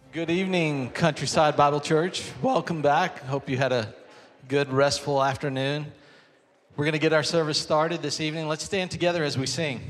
Good evening, Countryside Bible Church. Welcome back. Hope you had a good, restful afternoon. We're going to get our service started this evening. Let's stand together as we sing.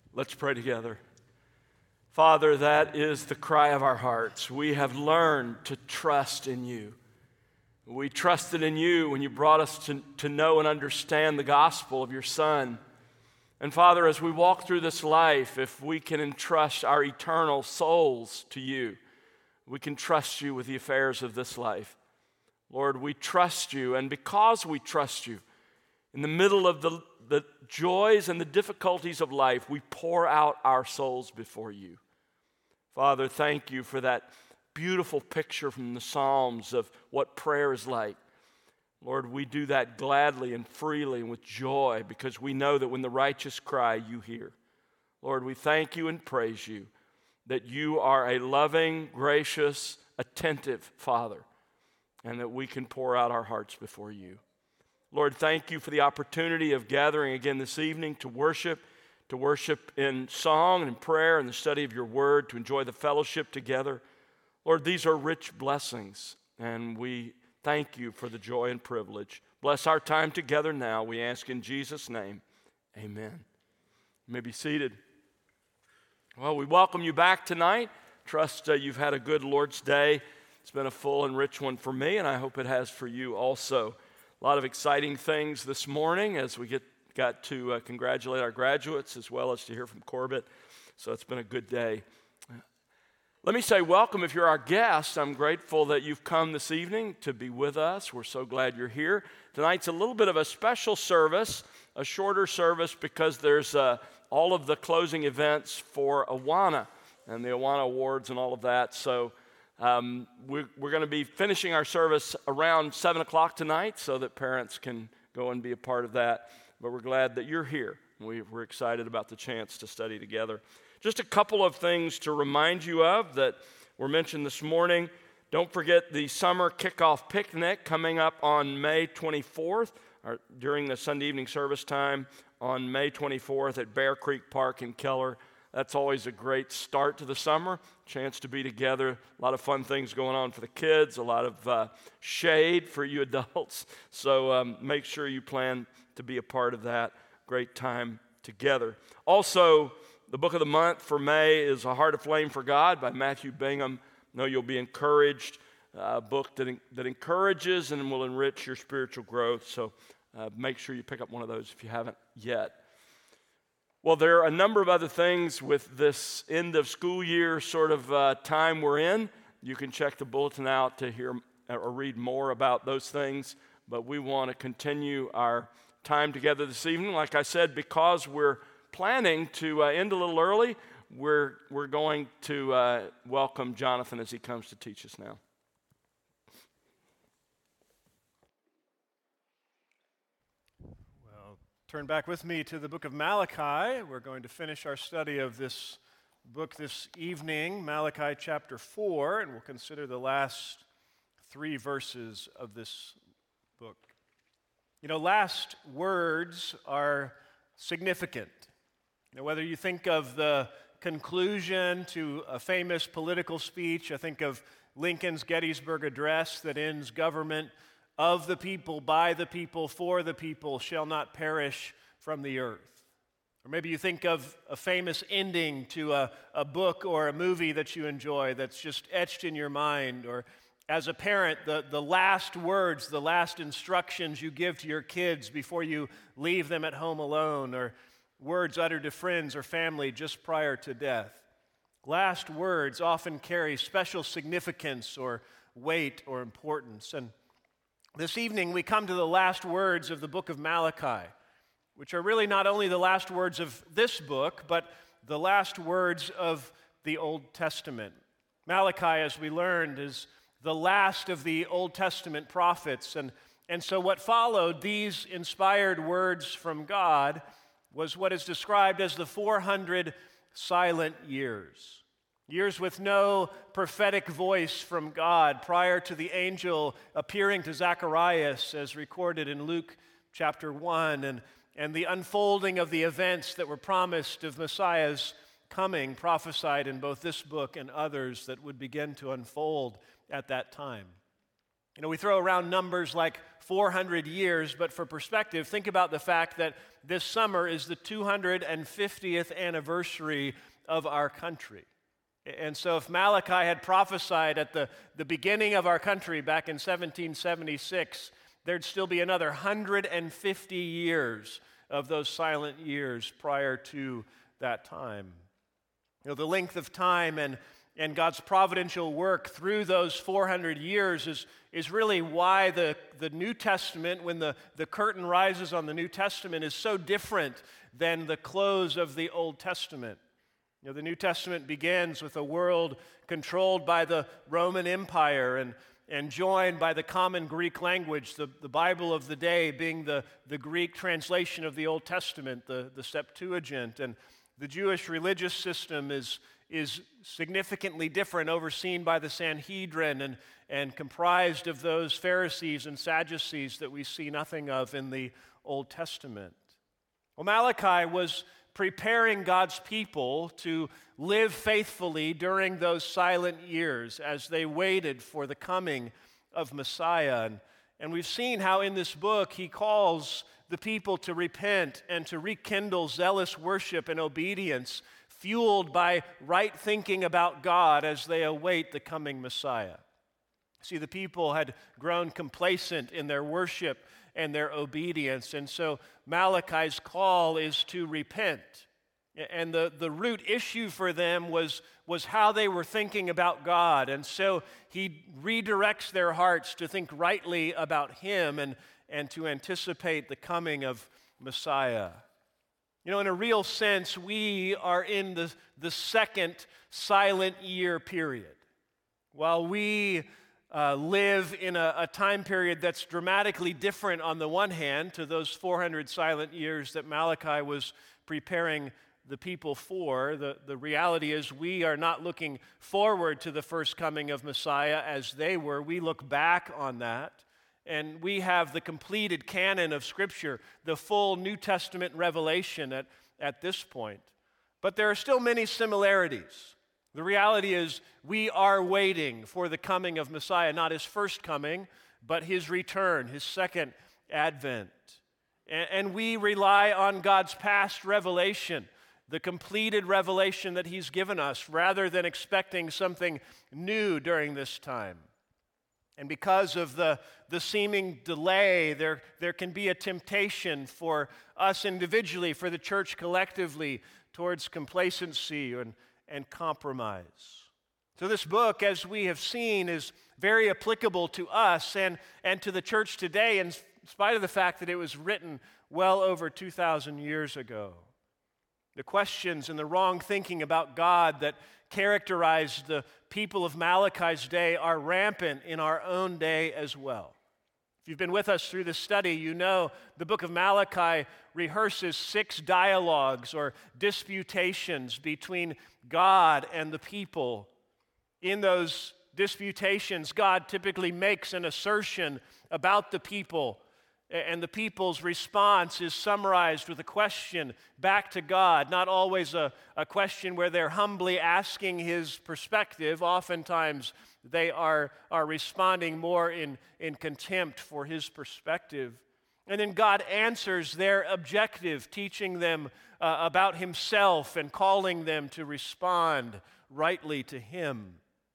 Let's pray together. Father, that is the cry of our hearts. We have learned to trust in you. We trusted in you when you brought us to know and understand the gospel of your Son. And Father, as we walk through this life, if we can entrust our eternal souls to you, we can trust you with the affairs of this life. Lord, we trust you, and because we trust you, in the middle of the joys and the difficulties of life, we pour out our souls before you. Father, thank you for that beautiful picture from the Psalms of what prayer is like. Lord, we do that gladly and freely and with joy because we know that when the righteous cry, you hear. Lord, we thank you and praise you that you are a loving, gracious, attentive Father, and that we can pour out our hearts before you. Lord, thank you for the opportunity of gathering again this evening to worship in song and prayer and the study of your word, to enjoy the fellowship together. Lord, these are rich blessings, and we thank you for the joy and privilege. Bless our time together now, we ask in Jesus' name. Amen. You may be seated. Well, we welcome you back tonight. Trust you've had a good Lord's Day. It's been a full and rich one for me, and I hope it has for you also. A lot of exciting things this morning as we got to congratulate our graduates as well as to hear from Corbett. So it's been a good day. Let me say welcome if you're our guest. I'm grateful that you've come this evening to be with us. We're so glad you're here. Tonight's a little bit of a special service, a shorter service because there's all of the closing events for Awana and the Awana Awards and all of that. So we're going to be finishing our service around 7 o'clock tonight so that parents can go and be a part of that. But we're glad that you're here. We're excited about the chance to study together. Just a couple of things to remind you of that were mentioned this morning. Don't forget the summer kickoff picnic coming up on May 24th, or during the Sunday evening service time on May 24th at Bear Creek Park in Keller. That's always a great start to the summer, chance to be together, a lot of fun things going on for the kids, a lot of shade for you adults. So make sure you plan to be a part of that great time together. Also, the book of the month for May is A Heart Aflame for God by Matthew Bingham. I know you'll be encouraged, a book that encourages and will enrich your spiritual growth. So make sure you pick up one of those if you haven't yet. Well, there are a number of other things with this end of school year sort of time we're in. You can check the bulletin out to hear or read more about those things. But we want to continue our time together this evening. Like I said, because we're planning to end a little early, we're going to welcome Jonathan as he comes to teach us now. Well, turn back with me to the book of Malachi. We're going to finish our study of this book this evening, Malachi chapter 4, and we'll consider the last 3 verses of this book. You know, last words are significant. Now, whether you think of the conclusion to a famous political speech, I think of Lincoln's Gettysburg Address that ends, "Government of the people, by the people, for the people, shall not perish from the earth." Or maybe you think of a famous ending to a book or a movie that you enjoy that's just etched in your mind. Or as a parent, the last words, the last instructions you give to your kids before you leave them at home alone, or words uttered to friends or family just prior to death. Last words often carry special significance or weight or importance. And this evening we come to the last words of the book of Malachi, which are really not only the last words of this book, but the last words of the Old Testament. Malachi, as we learned, is the last of the Old Testament prophets. And so what followed, these inspired words from God, was what is described as the 400 silent years. Years with no prophetic voice from God prior to the angel appearing to Zacharias as recorded in Luke chapter 1, and the unfolding of the events that were promised of Messiah's coming, prophesied in both this book and others that would begin to unfold at that time. You know, we throw around numbers like 400 years, but for perspective, think about the fact that this summer is the 250th anniversary of our country. And so if Malachi had prophesied at the beginning of our country back in 1776, there'd still be another 150 years of those silent years prior to that time. You know, the length of time and God's providential work through those 400 years is really why the New Testament, when the curtain rises on the New Testament, is so different than the close of the Old Testament. You know, the New Testament begins with a world controlled by the Roman Empire and joined by the common Greek language, the Bible of the day being the Greek translation of the Old Testament, the Septuagint. And the Jewish religious system is significantly different, overseen by the Sanhedrin and comprised of those Pharisees and Sadducees that we see nothing of in the Old Testament. Well, Malachi was preparing God's people to live faithfully during those silent years as they waited for the coming of Messiah. And we've seen how in this book he calls the people to repent and to rekindle zealous worship and obedience, fueled by right thinking about God as they await the coming Messiah. See, the people had grown complacent in their worship and their obedience, and so Malachi's call is to repent. And the root issue for them was how they were thinking about God, and so he redirects their hearts to think rightly about him and to anticipate the coming of Messiah. You know, in a real sense, we are in the second silent year period. While we live in a time period that's dramatically different on the one hand to those 400 silent years that Malachi was preparing the people for, the reality is we are not looking forward to the first coming of Messiah as they were. We look back on that. And we have the completed canon of Scripture, the full New Testament revelation at this point. But there are still many similarities. The reality is we are waiting for the coming of Messiah, not his first coming, but his return, his second advent. And we rely on God's past revelation, the completed revelation that he's given us, rather than expecting something new during this time. And because of the seeming delay, there can be a temptation for us individually, for the church collectively, towards complacency and compromise. So this book, as we have seen, is very applicable to us and to the church today, in spite of the fact that it was written well over 2,000 years ago. The questions and the wrong thinking about God that characterized the people of Malachi's day are rampant in our own day as well. If you've been with us through this study, you know the book of Malachi rehearses 6 dialogues or disputations between God and the people. In those disputations, God typically makes an assertion about the people, and the people's response is summarized with a question back to God, not always a question where they're humbly asking his perspective. Oftentimes, they are responding more in contempt for his perspective. And then God answers their objective, teaching them about himself and calling them to respond rightly to him.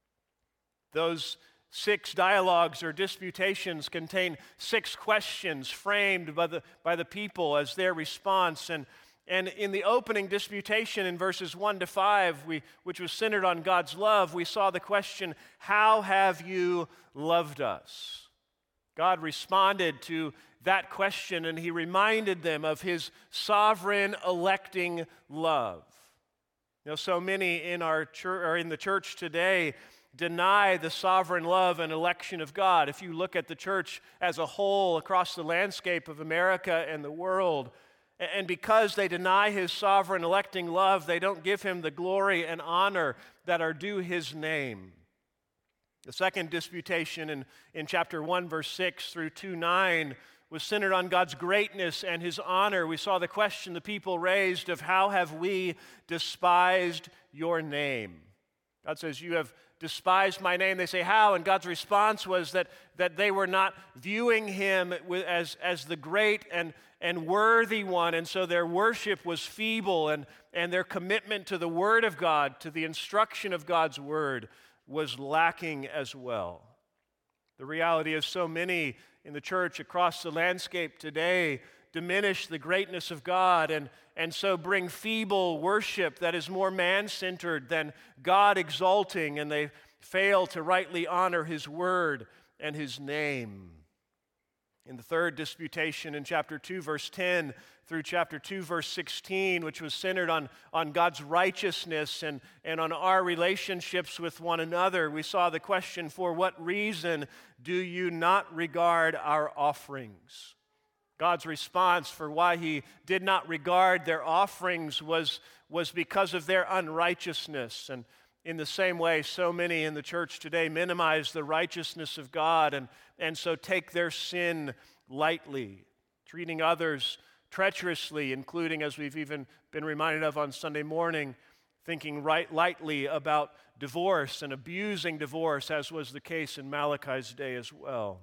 Those 6 dialogues or disputations contain 6 questions framed by the people as their response. And in the opening disputation in verses 1 to 5, which was centered on God's love, we saw the question, "How have you loved us?" God responded to that question, and he reminded them of his sovereign electing love. You know, so many in our church, or in the church today, deny the sovereign love and election of God. If you look at the church as a whole across the landscape of America and the world, and because they deny his sovereign electing love, they don't give him the glory and honor that are due his name. The second disputation in chapter 1, verse 6 through 2:9 was centered on God's greatness and his honor. We saw the question the people raised of how have we despised your name? God says, you have despised my name. They say, how? And God's response was that they were not viewing him as the great and worthy one, and so their worship was feeble, and their commitment to the Word of God, to the instruction of God's Word, was lacking as well. The reality is so many in the church across the landscape today diminish the greatness of God and so bring feeble worship that is more man-centered than God-exalting, and they fail to rightly honor His Word and His name. In the third disputation in chapter 2, verse 10 through chapter 2, verse 16, which was centered on God's righteousness and on our relationships with one another, we saw the question, for what reason do you not regard our offerings? God's response for why He did not regard their offerings was because of their unrighteousness. And in the same way, so many in the church today minimize the righteousness of God and so take their sin lightly, treating others treacherously, including, as we've even been reminded of on Sunday morning, thinking lightly about divorce and abusing divorce, as was the case in Malachi's day as well.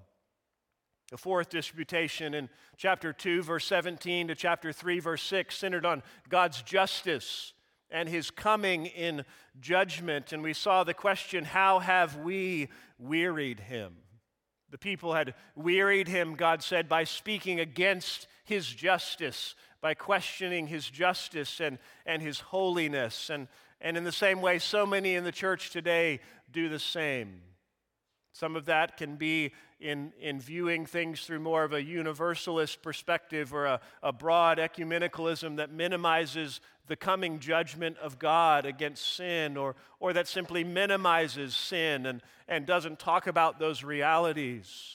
The fourth disputation in chapter 2, verse 17 to chapter 3, verse 6, centered on God's justice and His coming in judgment. And we saw the question, how have we wearied Him? The people had wearied Him, God said, by speaking against His justice, by questioning His justice and His holiness. And in the same way, so many in the church today do the same. Some of that can be in viewing things through more of a universalist perspective or a broad ecumenicalism that minimizes the coming judgment of God against sin, or that simply minimizes sin and doesn't talk about those realities.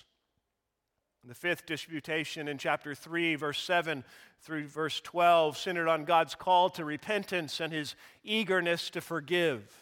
The fifth disputation in chapter 3, verse 7 through verse 12, centered on God's call to repentance and His eagerness to forgive.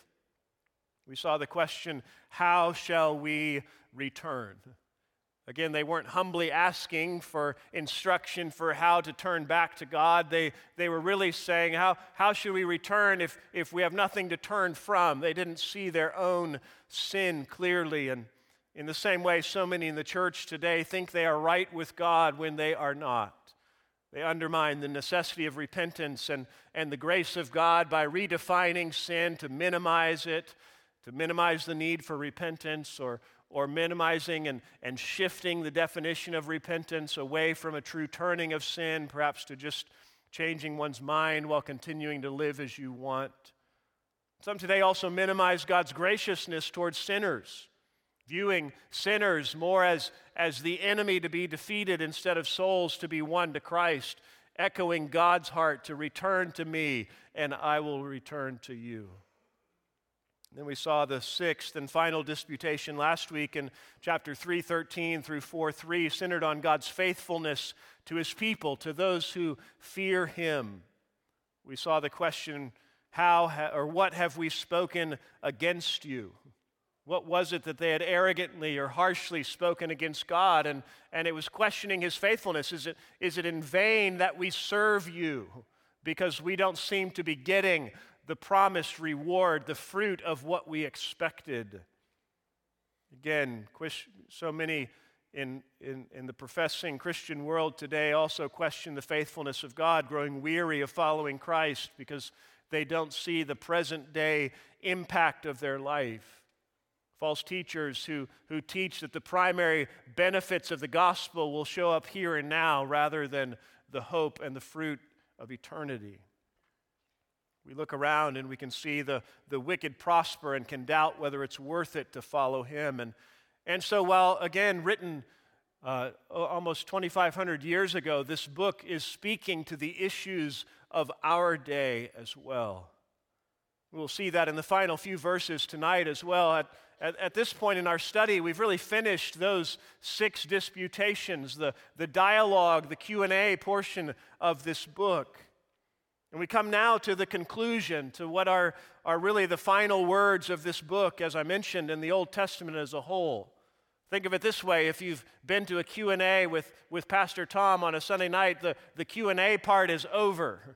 We saw the question, how shall we return? Again, they weren't humbly asking for instruction for how to turn back to God. They were really saying, how should we return if we have nothing to turn from? They didn't see their own sin clearly. And in the same way, so many in the church today think they are right with God when they are not. They undermine the necessity of repentance and the grace of God by redefining sin to minimize it, to minimize the need for repentance, or minimizing and shifting the definition of repentance away from a true turning of sin, perhaps to just changing one's mind while continuing to live as you want. Some today also minimize God's graciousness towards sinners, viewing sinners more as the enemy to be defeated instead of souls to be won to Christ, echoing God's heart to return to me and I will return to you. Then we saw the sixth and final disputation last week in chapter 3:13 through 4:3, centered on God's faithfulness to His people, to those who fear Him. We saw the question, what have we spoken against you? What was it that they had arrogantly or harshly spoken against God? And it was questioning His faithfulness. Is it in vain that we serve you because we don't seem to be getting the promised reward, the fruit of what we expected? Again, so many in the professing Christian world today also question the faithfulness of God, growing weary of following Christ because they don't see the present day impact of their life. False teachers who teach that the primary benefits of the gospel will show up here and now rather than the hope and the fruit of eternity. We look around and we can see the wicked prosper and can doubt whether it's worth it to follow Him. And so while, again, written almost 2,500 years ago, this book is speaking to the issues of our day as well. We'll see that in the final few verses tonight as well. At this point in our study, we've really finished those 6 disputations, the dialogue, the Q&A portion of this book. And we come now to the conclusion, to what are really the final words of this book, as I mentioned, in the Old Testament as a whole. Think of it this way: if you've been to a Q&A with Pastor Tom on a Sunday night, the Q&A part is over.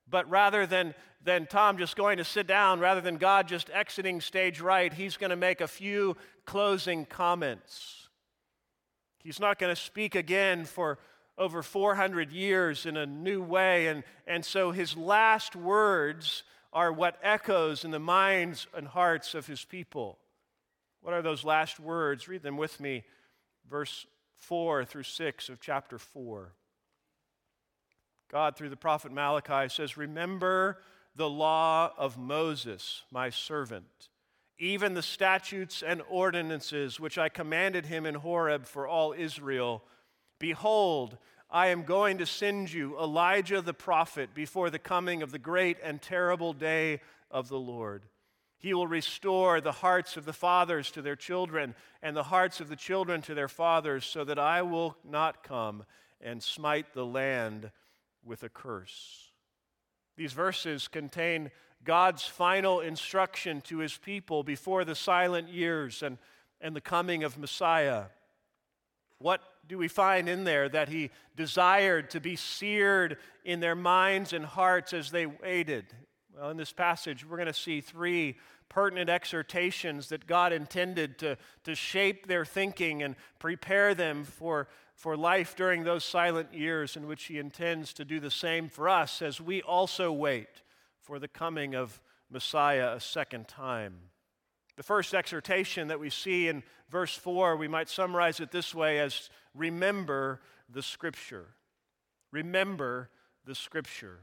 But rather than Tom just going to sit down, rather than God just exiting stage right, he's going to make a few closing comments. He's not going to speak again for over 400 years in a new way, and so his last words are what echoes in the minds and hearts of his people. What are those last words? Read them with me, verse 4 through 6 of chapter 4. God, through the prophet Malachi, says, "Remember the law of Moses, my servant, even the statutes and ordinances which I commanded him in Horeb for all Israel. Behold, I am going to send you Elijah the prophet before the coming of the great and terrible day of the Lord. He will restore the hearts of the fathers to their children and the hearts of the children to their fathers, so that I will not come and smite the land with a curse." These verses contain God's final instruction to his people before the silent years and the coming of Messiah. What do we find in there that he desired to be seared in their minds and hearts as they waited? Well, in this passage, we're going to see three pertinent exhortations that God intended to shape their thinking and prepare them for life during those silent years, in which he intends to do the same for us as we also wait for the coming of Messiah a second time. The first exhortation that we see in verse 4, we might summarize it this way as remember the Scripture. Remember the Scripture.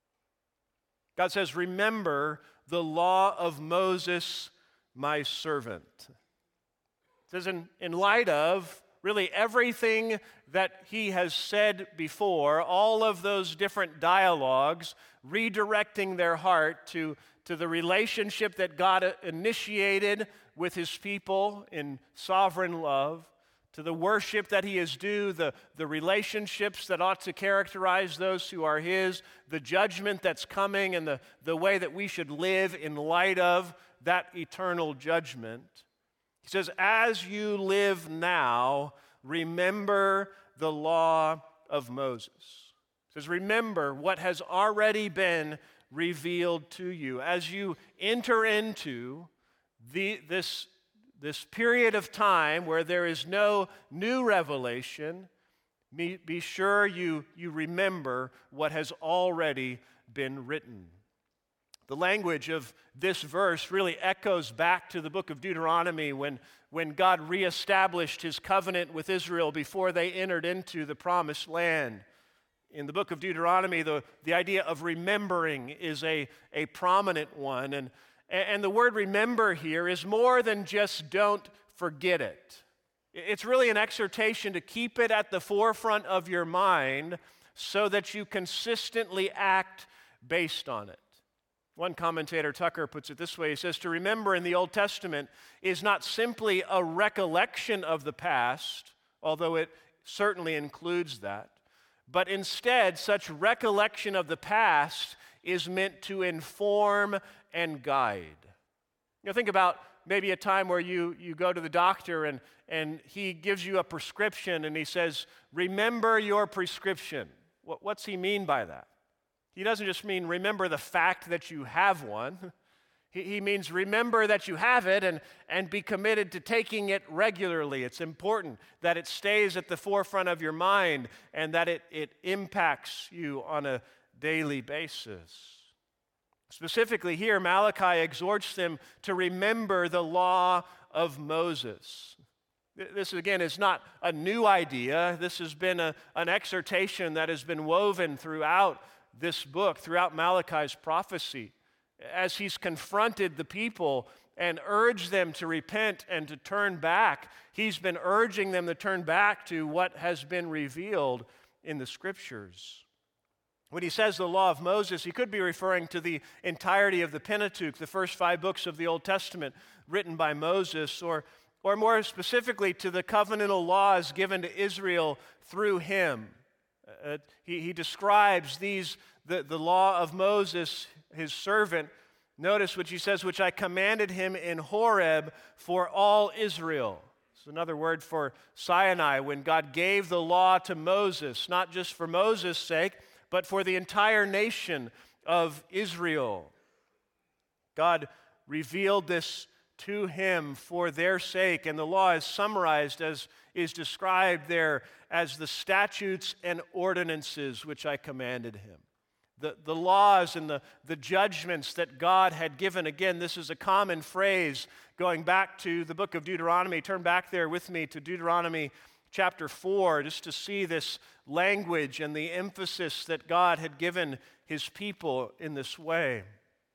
God says, remember the law of Moses, my servant. It says in light of really everything that he has said before, all of those different dialogues, redirecting their heart to the relationship that God initiated with his people in sovereign love, to the worship that he is due, the relationships that ought to characterize those who are his, the judgment that's coming, and the way that we should live in light of that eternal judgment. He says, as you live now, remember the law of Moses. He says, remember what has already been revealed to you. As you enter into this period of time where there is no new revelation, be sure you remember what has already been written. The language of this verse really echoes back to the book of Deuteronomy when God reestablished his covenant with Israel before they entered into the promised land. In the book of Deuteronomy, the idea of remembering is a prominent one. And the word remember here is more than just don't forget it. It's really an exhortation to keep it at the forefront of your mind so that you consistently act based on it. One commentator, Tucker, puts it this way. He says, to remember in the Old Testament is not simply a recollection of the past, although it certainly includes that, but instead such recollection of the past is meant to inform and guide. You know, think about maybe a time where you go to the doctor and he gives you a prescription and he says, remember your prescription. What's he mean by that? He doesn't just mean remember the fact that you have one. He means remember that you have it and be committed to taking it regularly. It's important that it stays at the forefront of your mind and that it impacts you on a daily basis. Specifically here, Malachi exhorts them to remember the law of Moses. This, again, is not a new idea. This has been an exhortation that has been woven throughout this book, throughout Malachi's prophecy, as he's confronted the people and urged them to repent and to turn back. He's been urging them to turn back to what has been revealed in the Scriptures. When he says the law of Moses, he could be referring to the entirety of the Pentateuch, the first 5 books of the Old Testament written by Moses, or more specifically to the covenantal laws given to Israel through him. He describes the law of Moses, his servant. Notice what he says, which I commanded him in Horeb for all Israel. It's another word for Sinai, when God gave the law to Moses, not just for Moses' sake, but for the entire nation of Israel. God revealed this to him for their sake, and the law is summarized as is described there as the statutes and ordinances which I commanded him. The laws and the judgments that God had given. Again, this is a common phrase going back to the book of Deuteronomy. Turn back there with me to Deuteronomy chapter 4 just to see this language and the emphasis that God had given his people in this way.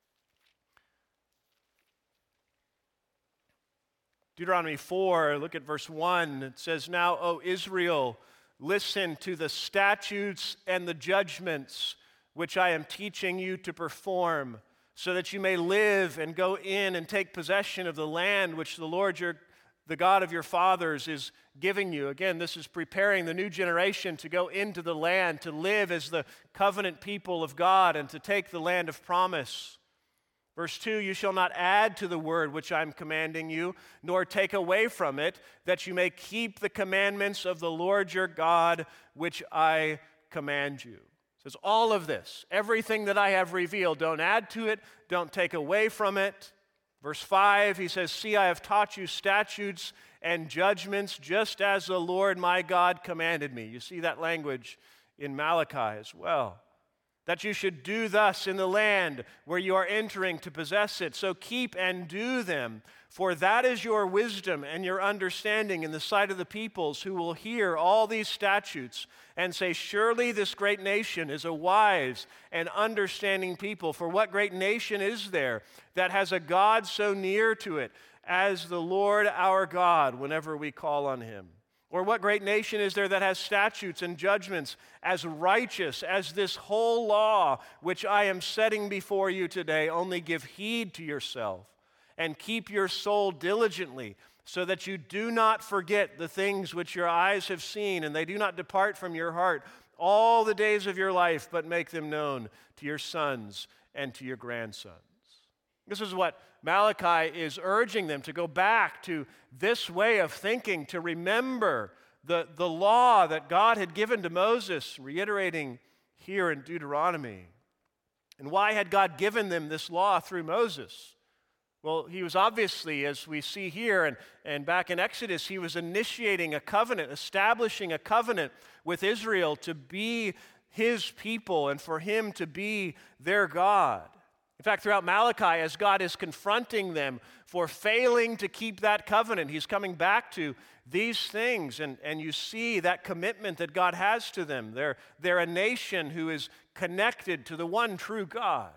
Deuteronomy 4, look at verse 1. It says, "Now, O Israel, listen to the statutes and the judgments which I am teaching you to perform, so that you may live and go in and take possession of the land which the Lord the God of your fathers is giving you." Again, this is preparing the new generation to go into the land, to live as the covenant people of God, and to take the land of promise. Verse 2, "You shall not add to the word which I am commanding you, nor take away from it, that you may keep the commandments of the Lord your God, which I command you." It says all of this, everything that I have revealed, don't add to it, don't take away from it. Verse 5, he says, "See, I have taught you statutes and judgments, just as the Lord my God commanded me." You see that language in Malachi as well. "That you should do thus in the land where you are entering to possess it. So keep and do them, for that is your wisdom and your understanding in the sight of the peoples who will hear all these statutes and say, 'Surely this great nation is a wise and understanding people.' For what great nation is there that has a God so near to it as the Lord our God whenever we call on him? Or what great nation is there that has statutes and judgments as righteous as this whole law which I am setting before you today? Only give heed to yourself and keep your soul diligently, so that you do not forget the things which your eyes have seen, and they do not depart from your heart all the days of your life, but make them known to your sons and to your grandsons." This is what Malachi is urging them to go back to this way of thinking, to remember the law that God had given to Moses, reiterating here in Deuteronomy. And why had God given them this law through Moses? Well, he was obviously, as we see here and back in Exodus, he was initiating a covenant, establishing a covenant with Israel to be his people and for him to be their God. In fact, throughout Malachi, as God is confronting them for failing to keep that covenant, he's coming back to these things, and you see that commitment that God has to them. They're a nation who is connected to the one true God.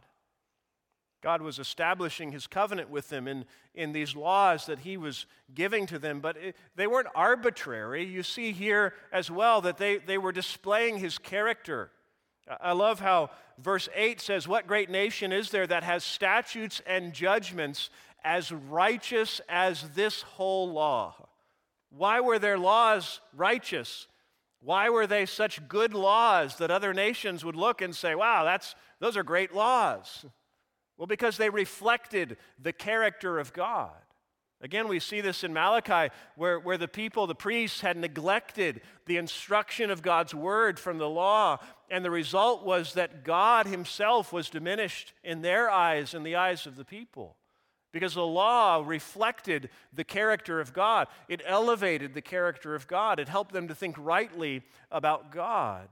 God was establishing his covenant with them in these laws that he was giving to them, but they weren't arbitrary. You see here as well that they were displaying his character. I love how verse 8 says, "What great nation is there that has statutes and judgments as righteous as this whole law?" Why were their laws righteous? Why were they such good laws that other nations would look and say, "Wow, those are great laws"? Well, because they reflected the character of God. Again, we see this in Malachi where the people, the priests, had neglected the instruction of God's word from the law, and the result was that God himself was diminished in their eyes and the eyes of the people. Because the law reflected the character of God. It elevated the character of God. It helped them to think rightly about God.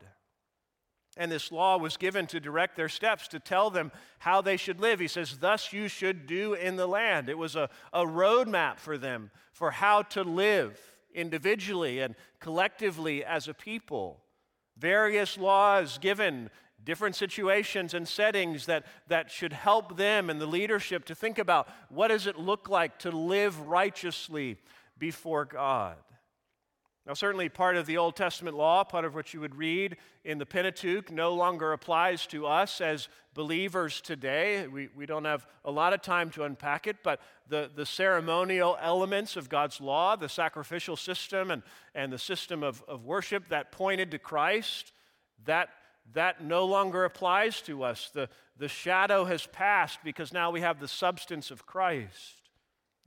And this law was given to direct their steps, to tell them how they should live. He says, "Thus you should do in the land." It was a roadmap for them for how to live individually and collectively as a people. Various laws given, different situations and settings that should help them and the leadership to think about what does it look like to live righteously before God. Now, certainly part of the Old Testament law, part of what you would read in the Pentateuch, no longer applies to us as believers today. We don't have a lot of time to unpack it, but the ceremonial elements of God's law, the sacrificial system and the system of worship that pointed to Christ, that no longer applies to us. The shadow has passed because now we have the substance of Christ.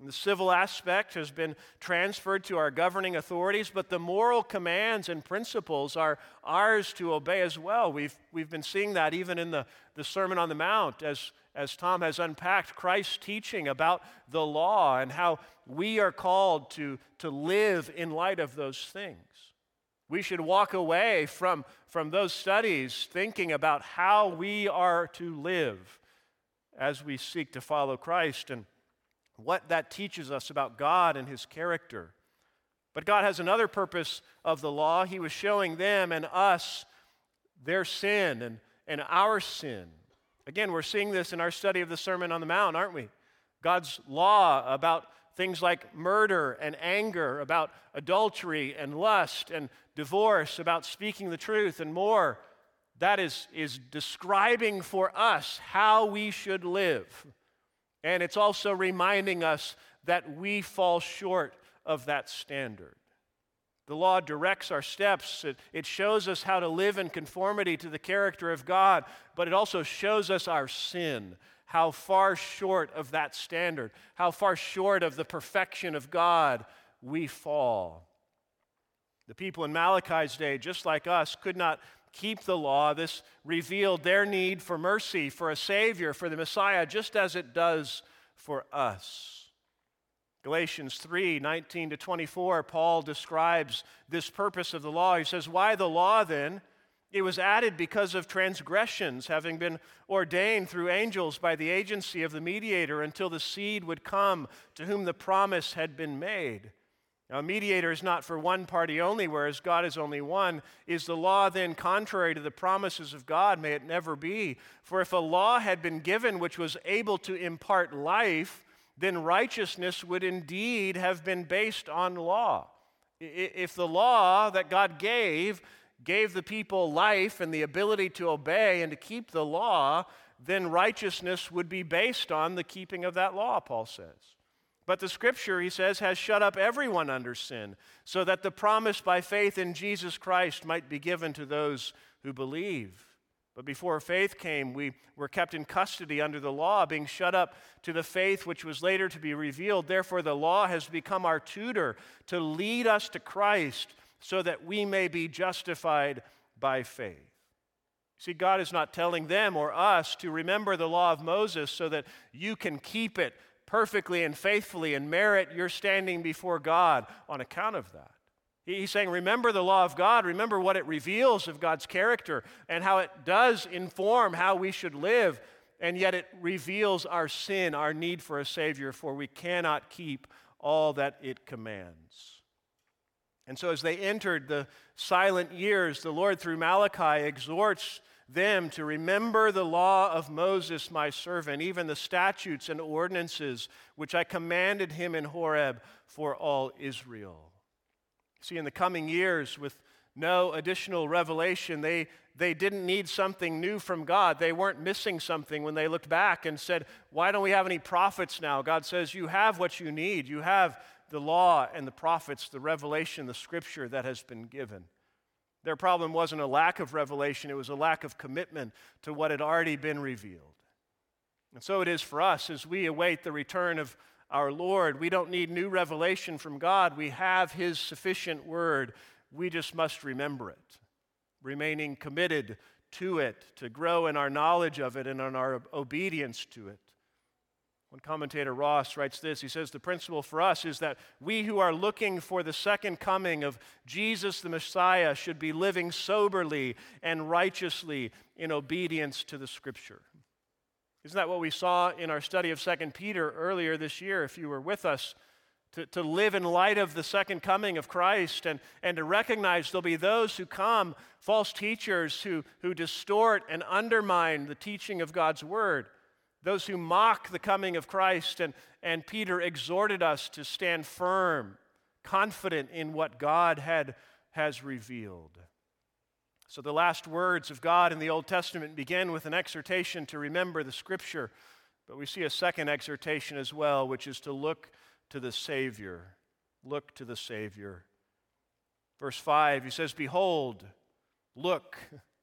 And the civil aspect has been transferred to our governing authorities, but the moral commands and principles are ours to obey as well. We've been seeing that even in the Sermon on the Mount as Tom has unpacked Christ's teaching about the law and how we are called to live in light of those things. We should walk away from those studies thinking about how we are to live as we seek to follow Christ and what that teaches us about God and His character. But God has another purpose of the law. He was showing them and us their sin and our sin. Again, we're seeing this in our study of the Sermon on the Mount, aren't we? God's law about things like murder and anger, about adultery and lust and divorce, about speaking the truth and more. That is describing for us how we should live. And it's also reminding us that we fall short of that standard. The law directs our steps. It shows us how to live in conformity to the character of God, but it also shows us our sin, how far short of that standard, how far short of the perfection of God we fall. The people in Malachi's day, just like us, could not keep the law. This revealed their need for mercy, for a Savior, for the Messiah, just as it does for us. Galatians 3:19-24, Paul describes this purpose of the law. He says, "Why the law then? It was added because of transgressions, having been ordained through angels by the agency of the mediator until the seed would come to whom the promise had been made." Now, a mediator is not for one party only, whereas God is only one. Is the law then contrary to the promises of God? May it never be. For if a law had been given which was able to impart life, then righteousness would indeed have been based on law. If the law that God gave the people life and the ability to obey and to keep the law, then righteousness would be based on the keeping of that law, Paul says. But the Scripture, he says, has shut up everyone under sin, so that the promise by faith in Jesus Christ might be given to those who believe. But before faith came, we were kept in custody under the law, being shut up to the faith which was later to be revealed. Therefore, the law has become our tutor to lead us to Christ, so that we may be justified by faith. See, God is not telling them or us to remember the law of Moses so that you can keep it perfectly and faithfully and merit your standing before God on account of that. He's saying, remember the law of God, remember what it reveals of God's character and how it does inform how we should live, and yet it reveals our sin, our need for a Savior, for we cannot keep all that it commands. And so as they entered the silent years, the Lord through Malachi exhorts them to remember the law of Moses, my servant, even the statutes and ordinances which I commanded him in Horeb for all Israel. See, in the coming years, with no additional revelation, they didn't need something new from God. They weren't missing something when they looked back and said, why don't we have any prophets now? God says, you have what you need. You have the law and the prophets, the revelation, the Scripture that has been given. Their problem wasn't a lack of revelation, it was a lack of commitment to what had already been revealed. And so it is for us as we await the return of our Lord. We don't need new revelation from God. We have His sufficient word. We just must remember it, remaining committed to it, to grow in our knowledge of it and in our obedience to it. One commentator, Ross, writes this. He says, the principle for us is that we who are looking for the second coming of Jesus the Messiah should be living soberly and righteously in obedience to the Scripture. Isn't that what we saw in our study of 2 Peter earlier this year, if you were with us? To live in light of the second coming of Christ and to recognize there'll be those who come, false teachers who distort and undermine the teaching of God's Word. Those who mock the coming of Christ, and Peter exhorted us to stand firm, confident in what God has revealed. So the last words of God in the Old Testament begin with an exhortation to remember the Scripture, but we see a second exhortation as well, which is to look to the Savior. Look to the Savior. Verse 5, he says, behold, look,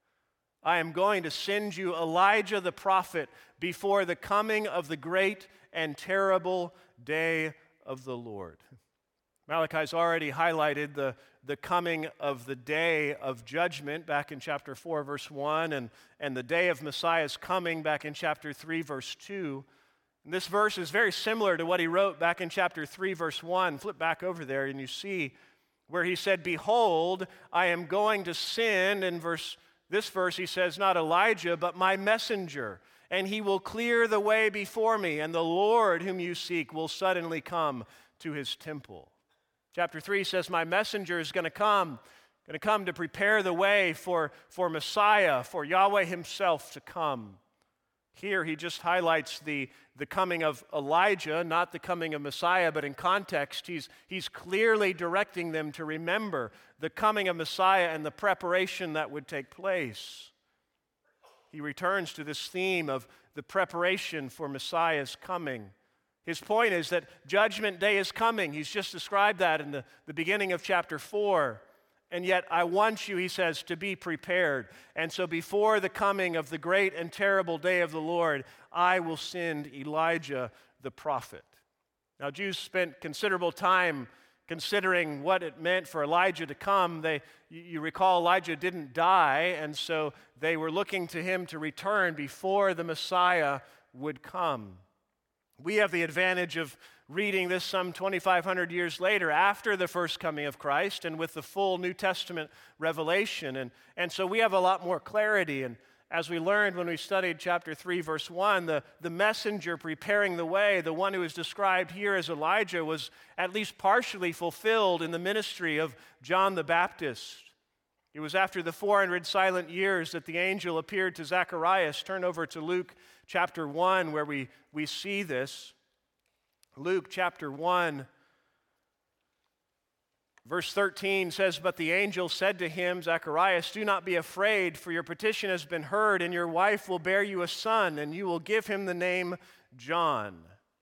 I am going to send you Elijah the prophet before the coming of the great and terrible day of the Lord. Malachi's already highlighted the coming of the day of judgment back in chapter 4, verse 1, and the day of Messiah's coming back in chapter 3, verse 2. And this verse is very similar to what he wrote back in chapter 3, verse 1. Flip back over there and you see where he said, "Behold, I am going to send," in this verse he says, not Elijah, but my messenger, and he will clear the way before me, and the Lord whom you seek will suddenly come to his temple. Chapter 3 says, my messenger is going to come to prepare the way for Messiah, for Yahweh himself to come. Here he just highlights the coming of Elijah, not the coming of Messiah, but in context, he's clearly directing them to remember the coming of Messiah and the preparation that would take place. He returns to this theme of the preparation for Messiah's coming. His point is that Judgment Day is coming. He's just described that in the beginning of chapter 4. And yet I want you, he says, to be prepared. And so before the coming of the great and terrible day of the Lord, I will send Elijah the prophet. Now, Jews spent considerable time considering what it meant for Elijah to come. You recall Elijah didn't die, and so they were looking to him to return before the Messiah would come. We have the advantage of reading this some 2,500 years later, after the first coming of Christ and with the full New Testament revelation. And so we have a lot more clarity. And as we learned when we studied chapter 3, verse 1, the messenger preparing the way, the one who is described here as Elijah, was at least partially fulfilled in the ministry of John the Baptist. It was after the 400 silent years that the angel appeared to Zacharias. Turn over to Luke chapter 1, where we see this. Luke chapter 1, verse 13 says, "But the angel said to him, Zacharias, do not be afraid, for your petition has been heard, and your wife will bear you a son, and you will give him the name John."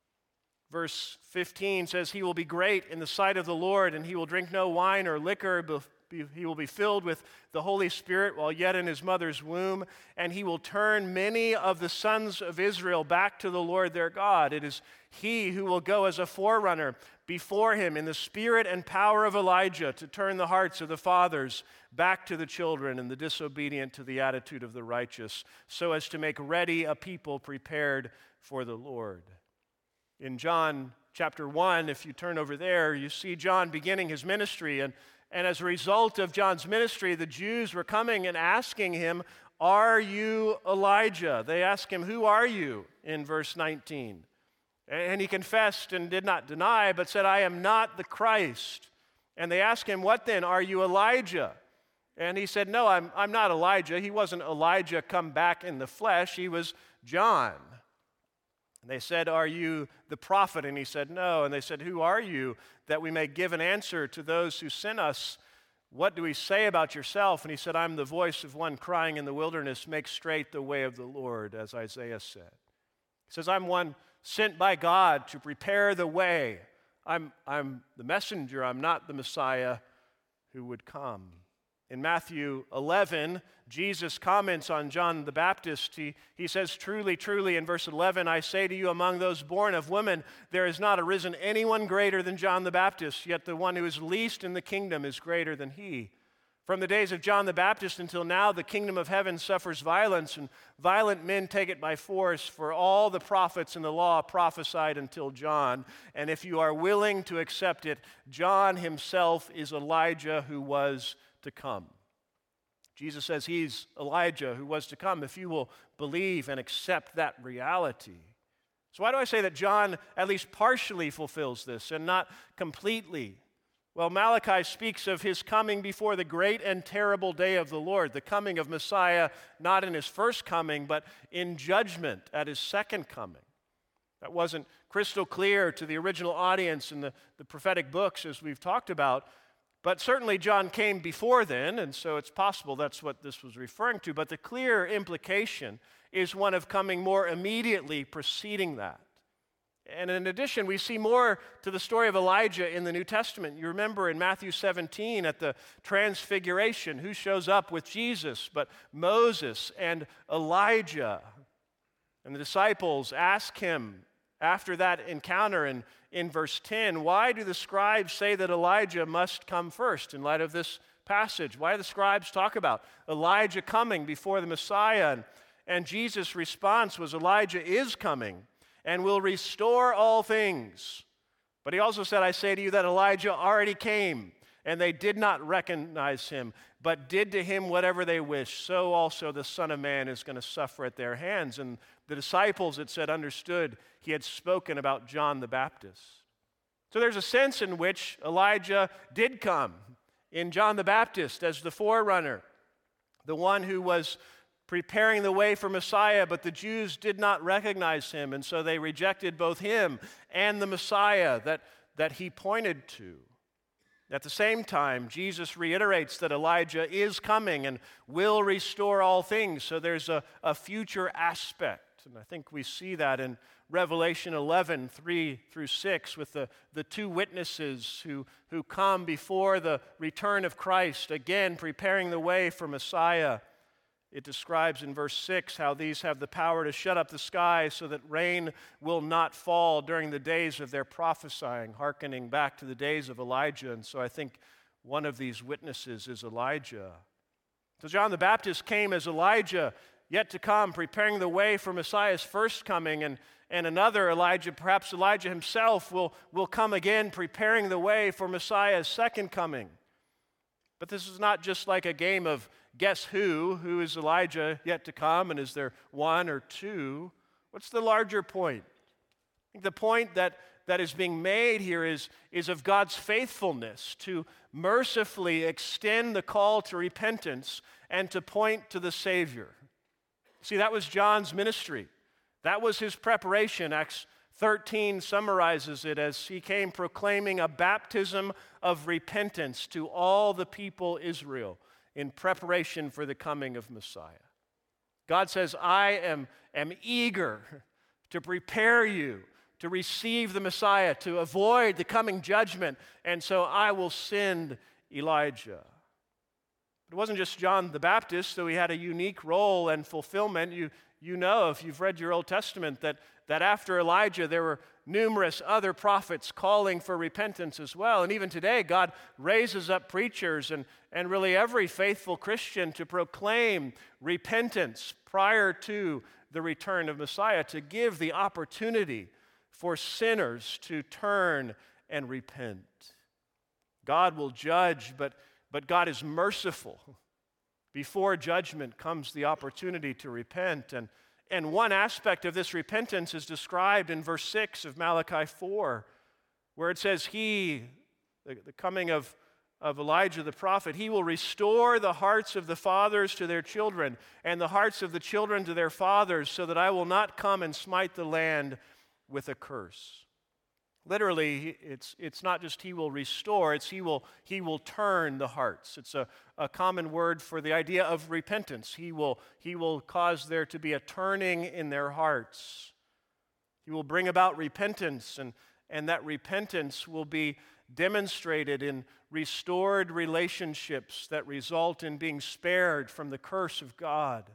Verse 15 says, "He will be great in the sight of the Lord, and he will drink no wine or liquor, he will be filled with the Holy Spirit while yet in his mother's womb, and he will turn many of the sons of Israel back to the Lord their God. It is he who will go as a forerunner before him in the spirit and power of Elijah to turn the hearts of the fathers back to the children and the disobedient to the attitude of the righteous, so as to make ready a people prepared for the Lord." In John chapter 1, if you turn over there, you see John beginning his ministry, and as a result of John's ministry, the Jews were coming and asking him, "Are you Elijah?" They asked him, "Who are you?" in verse 19. And he confessed and did not deny, but said, "I am not the Christ." And they asked him, "What then? Are you Elijah?" And he said, "No, I'm not Elijah." He wasn't Elijah come back in the flesh. He was John. And they said, "Are you the prophet?" And he said, "No." And they said, "Who are you, that we may give an answer to those who sent us? What do we say about yourself?" And he said, "I'm the voice of one crying in the wilderness, make straight the way of the Lord," as Isaiah said. He says, "I'm one sent by God to prepare the way. I'm the messenger. I'm not the Messiah who would come." In Matthew 11, Jesus comments on John the Baptist. He says, "Truly, truly," in verse 11, "I say to you, among those born of women, there has not arisen anyone greater than John the Baptist, yet the one who is least in the kingdom is greater than he. From the days of John the Baptist until now, the kingdom of heaven suffers violence, and violent men take it by force. For all the prophets in the law prophesied until John. And if you are willing to accept it, John himself is Elijah who was to come." Jesus says he's Elijah who was to come if you will believe and accept that reality. So why do I say that John at least partially fulfills this and not completely? Well, Malachi speaks of his coming before the great and terrible day of the Lord, the coming of Messiah, not in his first coming, but in judgment at his second coming. That wasn't crystal clear to the original audience in the prophetic books, as we've talked about. But certainly John came before then, and so it's possible that's what this was referring to. But the clear implication is one of coming more immediately preceding that. And in addition, we see more to the story of Elijah in the New Testament. You remember in Matthew 17 at the Transfiguration, who shows up with Jesus but Moses and Elijah. And the disciples ask him after that encounter in verse 10, why do the scribes say that Elijah must come first in light of this passage? Why do the scribes talk about Elijah coming before the Messiah? And Jesus' response was, Elijah is coming and will restore all things. But he also said, I say to you that Elijah already came, and they did not recognize him, but did to him whatever they wished. So also the Son of Man is going to suffer at their hands. And the disciples, it said, understood he had spoken about John the Baptist. So there's a sense in which Elijah did come in John the Baptist as the forerunner, the one who was preparing the way for Messiah, but the Jews did not recognize him, and so they rejected both him and the Messiah that he pointed to. At the same time, Jesus reiterates that Elijah is coming and will restore all things, so there's a future aspect, and I think we see that in Revelation 11, 3 through 6, with the two witnesses who come before the return of Christ, again preparing the way for Messiah. It describes in verse 6 how these have the power to shut up the sky so that rain will not fall during the days of their prophesying, hearkening back to the days of Elijah. And so I think one of these witnesses is Elijah. So John the Baptist came as Elijah, yet to come, preparing the way for Messiah's first coming, and another Elijah, perhaps Elijah himself, will come again, preparing the way for Messiah's second coming. But this is not just like a game of guess who is Elijah yet to come, and is there one or two? What's the larger point? I think the point that is being made here is of God's faithfulness to mercifully extend the call to repentance and to point to the Savior. See, that was John's ministry. That was his preparation. Acts 13 summarizes it as he came proclaiming a baptism of repentance to all the people Israel in preparation for the coming of Messiah. God says, I am eager to prepare you to receive the Messiah, to avoid the coming judgment, and so I will send Elijah. It wasn't just John the Baptist, though he had a unique role and fulfillment. You know, if you've read your Old Testament, that after Elijah, there were numerous other prophets calling for repentance as well. And even today, God raises up preachers and really every faithful Christian to proclaim repentance prior to the return of Messiah, to give the opportunity for sinners to turn and repent. God will judge, but God is merciful. Before judgment comes the opportunity to repent. And one aspect of this repentance is described in verse 6 of Malachi 4, where it says, the coming of Elijah the prophet, he will restore the hearts of the fathers to their children and the hearts of the children to their fathers, so that I will not come and smite the land with a curse. Literally, it's not just he will restore, it's he will turn the hearts. It's a common word for the idea of repentance. He will cause there to be a turning in their hearts. He will bring about repentance, and that repentance will be demonstrated in restored relationships that result in being spared from the curse of God.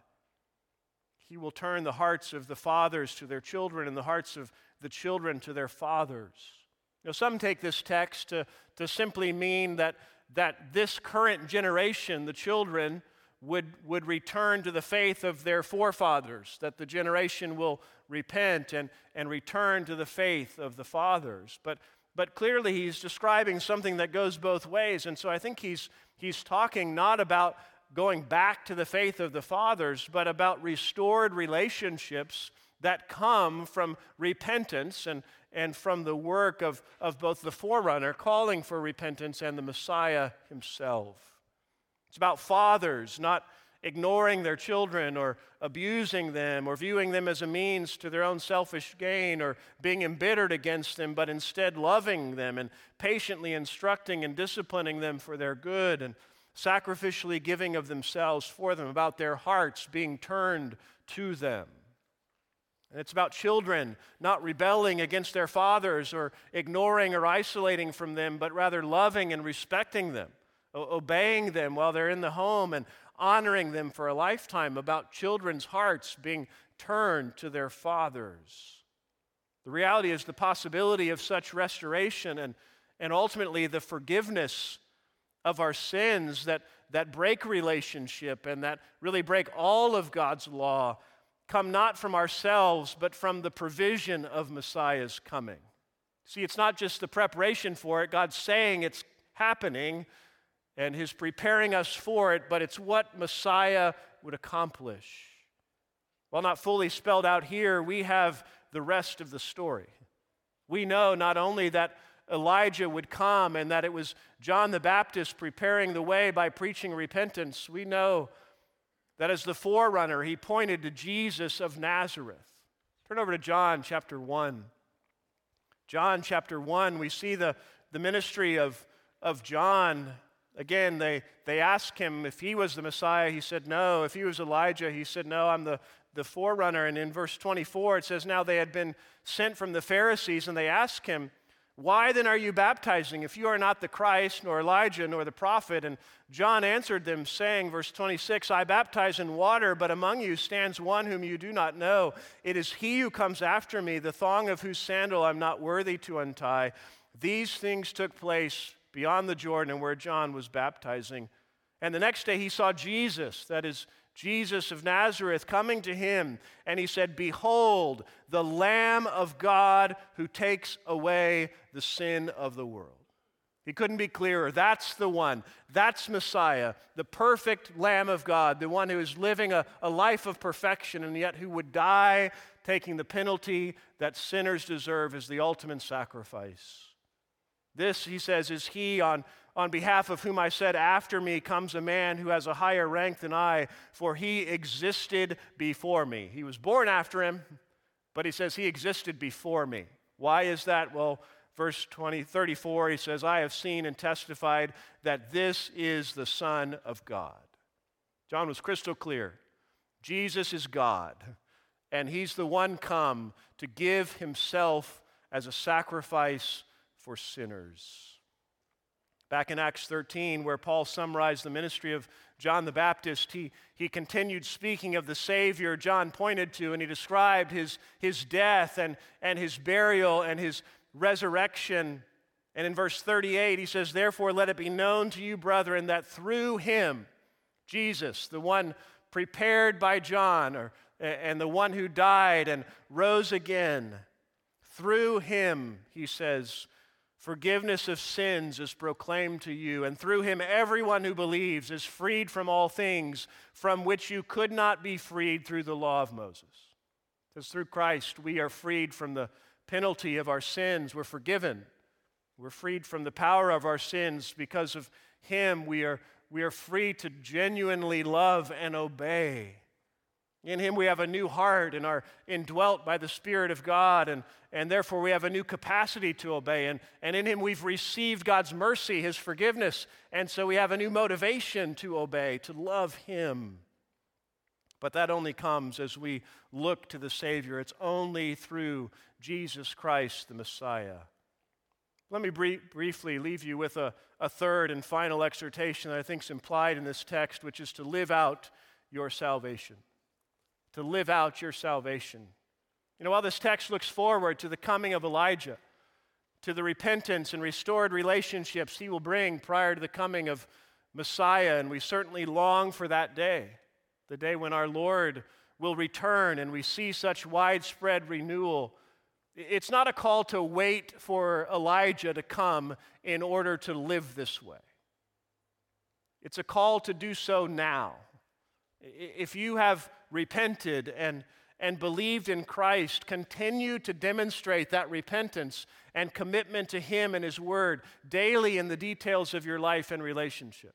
He will turn the hearts of the fathers to their children and the hearts of the children to their fathers. Some take this text to simply mean that this current generation, the children, would return to the faith of their forefathers, that the generation will repent and return to the faith of the fathers. But clearly he's describing something that goes both ways, and so I think he's talking not about going back to the faith of the fathers, but about restored relationships that come from repentance and from the work of both the forerunner calling for repentance and the Messiah himself. It's about fathers not ignoring their children or abusing them or viewing them as a means to their own selfish gain or being embittered against them, but instead loving them and patiently instructing and disciplining them for their good and sacrificially giving of themselves for them, about their hearts being turned to them. And it's about children not rebelling against their fathers or ignoring or isolating from them, but rather loving and respecting them, obeying them while they're in the home and honoring them for a lifetime, about children's hearts being turned to their fathers. The reality is the possibility of such restoration and ultimately the forgiveness of our sins that break relationship and that really break all of God's law come not from ourselves, but from the provision of Messiah's coming. See, it's not just the preparation for it. God's saying it's happening, and He's preparing us for it, but it's what Messiah would accomplish. While not fully spelled out here, we have the rest of the story. We know not only that Elijah would come and that it was John the Baptist preparing the way by preaching repentance, we know that as the forerunner, he pointed to Jesus of Nazareth. Turn over to John chapter 1. John chapter 1, we see the ministry of John. Again, they asked him if he was the Messiah. He said no. If he was Elijah, he said no, I'm the forerunner. And in verse 24, it says, now they had been sent from the Pharisees, and they asked him, why then are you baptizing if you are not the Christ, nor Elijah, nor the prophet? And John answered them, saying, verse 26, I baptize in water, but among you stands one whom you do not know. It is he who comes after me, the thong of whose sandal I'm not worthy to untie. These things took place beyond the Jordan, where John was baptizing. And the next day he saw Jesus, that is Jesus of Nazareth, coming to him, and he said, behold, the Lamb of God who takes away the sin of the world. He couldn't be clearer. That's the one. That's Messiah, the perfect Lamb of God, the one who is living a life of perfection and yet who would die, taking the penalty that sinners deserve as the ultimate sacrifice. This, he says, is he on behalf of whom I said, after me comes a man who has a higher rank than I, for he existed before me. He was born after him, but he says he existed before me. Why is that? Well, verse 34, he says, I have seen and testified that this is the Son of God. John was crystal clear. Jesus is God, and he's the one come to give himself as a sacrifice for sinners. Back in Acts 13, where Paul summarized the ministry of John the Baptist, he continued speaking of the Savior John pointed to, and he described his death and his burial and his resurrection. And in verse 38, he says, therefore let it be known to you, brethren, that through him, Jesus, the one prepared by John, and the one who died and rose again, through him, he says, forgiveness of sins is proclaimed to you, and through him everyone who believes is freed from all things from which you could not be freed through the law of Moses. Because through Christ we are freed from the penalty of our sins. We're forgiven. We're freed from the power of our sins. Because of him we are free to genuinely love and obey. In him we have a new heart and are indwelt by the Spirit of God, and therefore we have a new capacity to obey. And in him we've received God's mercy, his forgiveness, and so we have a new motivation to obey, to love him. But that only comes as we look to the Savior. It's only through Jesus Christ, the Messiah. Let me briefly leave you with a third and final exhortation that I think is implied in this text, which is to live out your salvation. To live out your salvation. You know, while this text looks forward to the coming of Elijah, to the repentance and restored relationships he will bring prior to the coming of Messiah, and we certainly long for that day, the day when our Lord will return and we see such widespread renewal. It's not a call to wait for Elijah to come in order to live this way. It's a call to do so now. If you have repented and believed in Christ, continue to demonstrate that repentance and commitment to him and his word daily in the details of your life and relationships.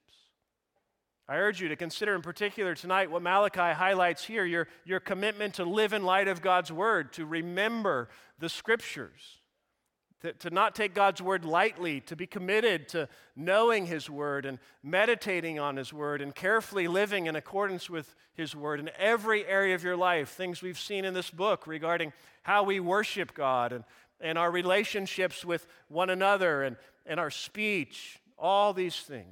I urge you to consider in particular tonight what Malachi highlights here, your commitment to live in light of God's word, to remember the scriptures, to not take God's word lightly, to be committed to knowing his word and meditating on his word and carefully living in accordance with his word in every area of your life. Things we've seen in this book regarding how we worship God and our relationships with one another and our speech, all these things.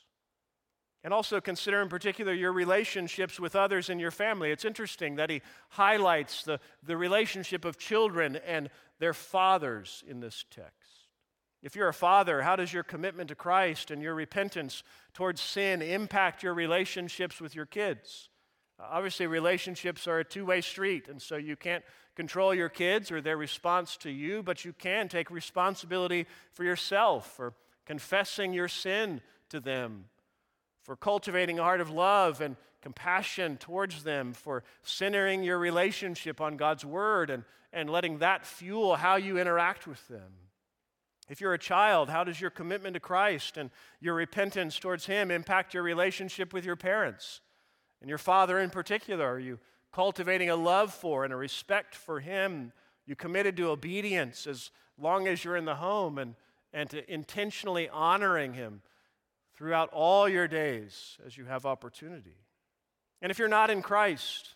And also consider in particular your relationships with others in your family. It's interesting that he highlights the relationship of children and They're fathers in this text. If you're a father, how does your commitment to Christ and your repentance towards sin impact your relationships with your kids? Obviously, relationships are a two-way street, and so you can't control your kids or their response to you, but you can take responsibility for yourself, for confessing your sin to them, for cultivating a heart of love and compassion towards them, for centering your relationship on God's Word and letting that fuel how you interact with them. If you're a child, how does your commitment to Christ and your repentance towards Him impact your relationship with your parents? And your father in particular, are you cultivating a love for and a respect for Him? You committed to obedience as long as you're in the home and to intentionally honoring Him throughout all your days as you have opportunity. And if you're not in Christ,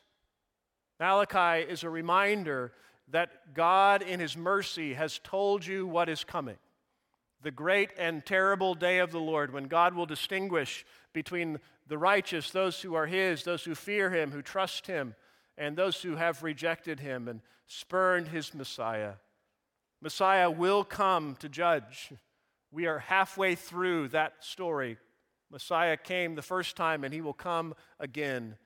Malachi is a reminder that God in His mercy has told you what is coming. The great and terrible day of the Lord, when God will distinguish between the righteous, those who are His, those who fear Him, who trust Him, and those who have rejected Him and spurned His Messiah. Messiah will come to judge. We are halfway through that story. Messiah came the first time, and He will come again.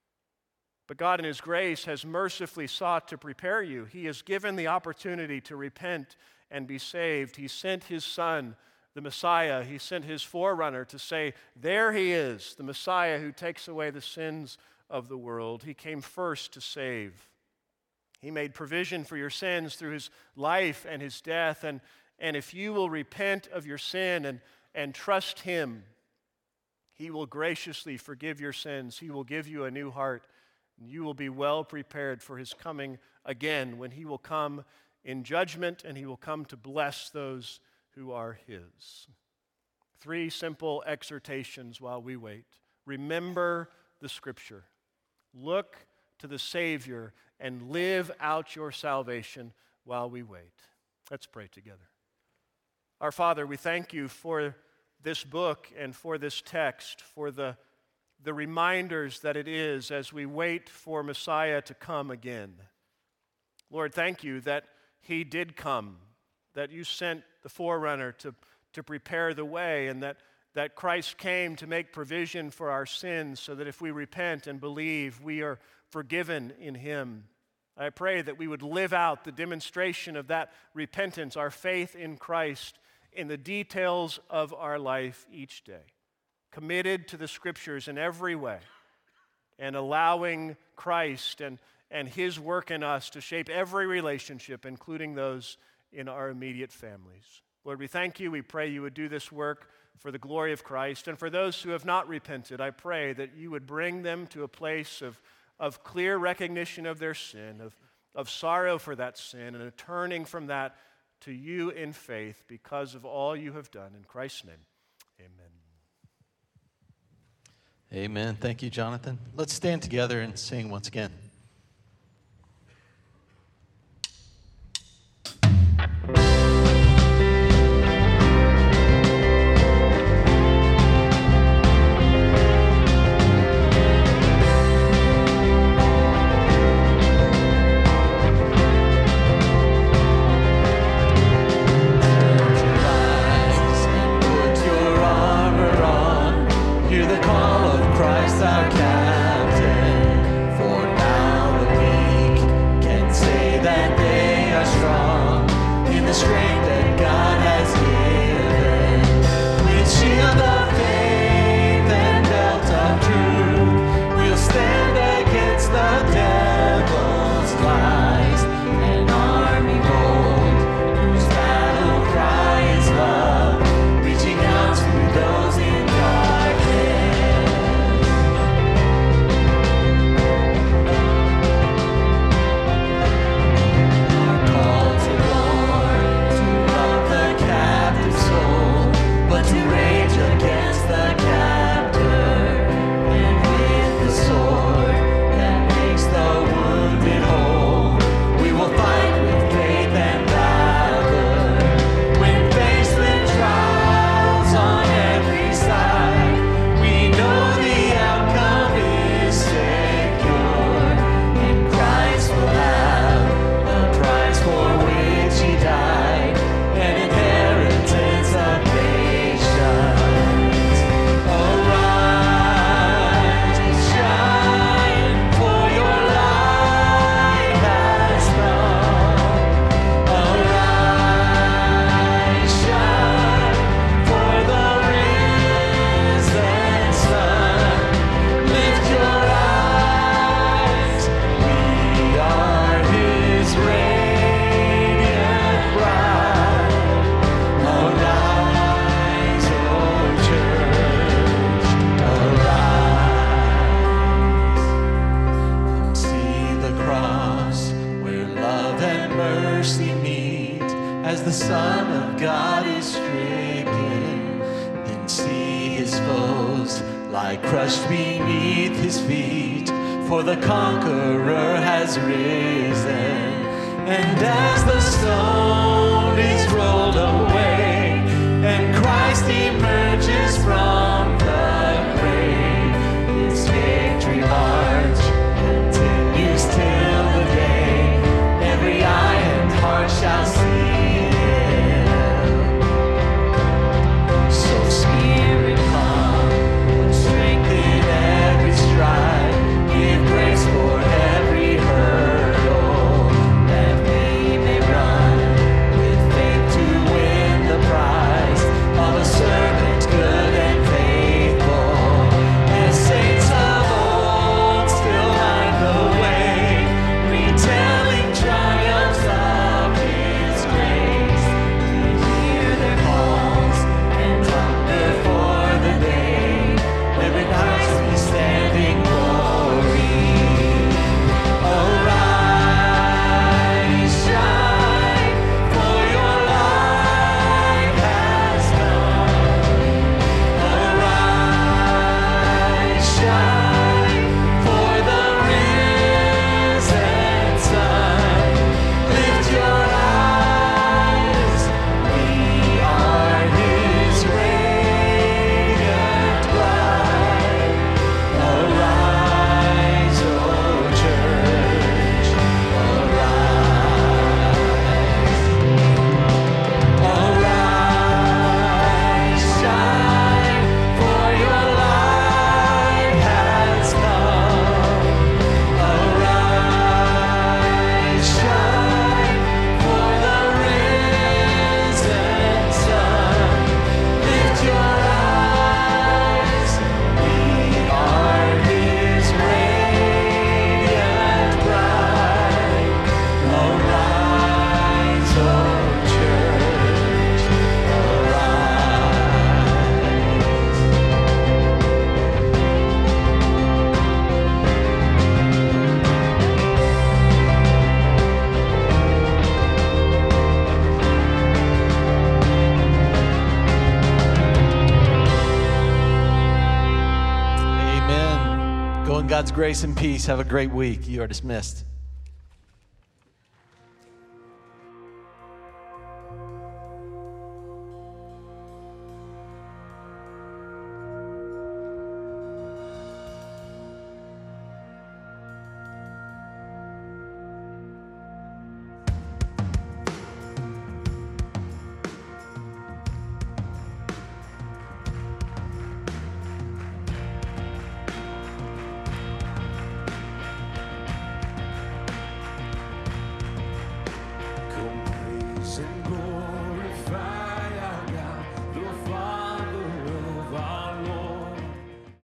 But God in His grace has mercifully sought to prepare you. He has given the opportunity to repent and be saved. He sent His Son, the Messiah. He sent His forerunner to say, there He is, the Messiah who takes away the sins of the world. He came first to save. He made provision for your sins through His life and His death. And if you will repent of your sin and trust Him, He will graciously forgive your sins. He will give you a new heart. And you will be well prepared for His coming again, when He will come in judgment and He will come to bless those who are His. 3 simple exhortations while we wait. Remember the Scripture. Look to the Savior and live out your salvation while we wait. Let's pray together. Our Father, we thank You for this book and for this text, for the reminders that it is as we wait for Messiah to come again. Lord, thank You that He did come, that You sent the forerunner to prepare the way, and that Christ came to make provision for our sins so that if we repent and believe, we are forgiven in Him. I pray that we would live out the demonstration of that repentance, our faith in Christ, in the details of our life each day, committed to the Scriptures in every way, and allowing Christ and His work in us to shape every relationship, including those in our immediate families. Lord, we thank You. We pray You would do this work for the glory of Christ. And for those who have not repented, I pray that You would bring them to a place of clear recognition of their sin, of sorrow for that sin, and a turning from that to You in faith because of all You have done. In Christ's name, amen. Amen. Thank you, Jonathan. Let's stand together and sing once again. Hear the call of Christ our captain, for now Son of God is stricken, then see his foes lie crushed beneath his feet. For the conqueror has risen, and as the stone is rolled away, and Christ emerges from the grave, his victory march continues till the day every eye and heart shall see him. So Spirit come, and strengthen every stride, give grace for every hurdle, that we may run with faith to win the prize of a servant good and faithful. As saints of old still light the way, retelling triumphs of his grace. We hear their calls and hunger for the day when with Christ we stand in glory. Arise, shine, for your light has come. Arise, shine, for the risen sun. Lift your eyes, we are his radiant bride. Arise, O church, arise, shine, for your light has come. Arise, shine, for the risen sun. Lift your eyes, we are his radiant bride. Arise, O church, Amen. Go in God's grace and peace. Have a great week. You are dismissed.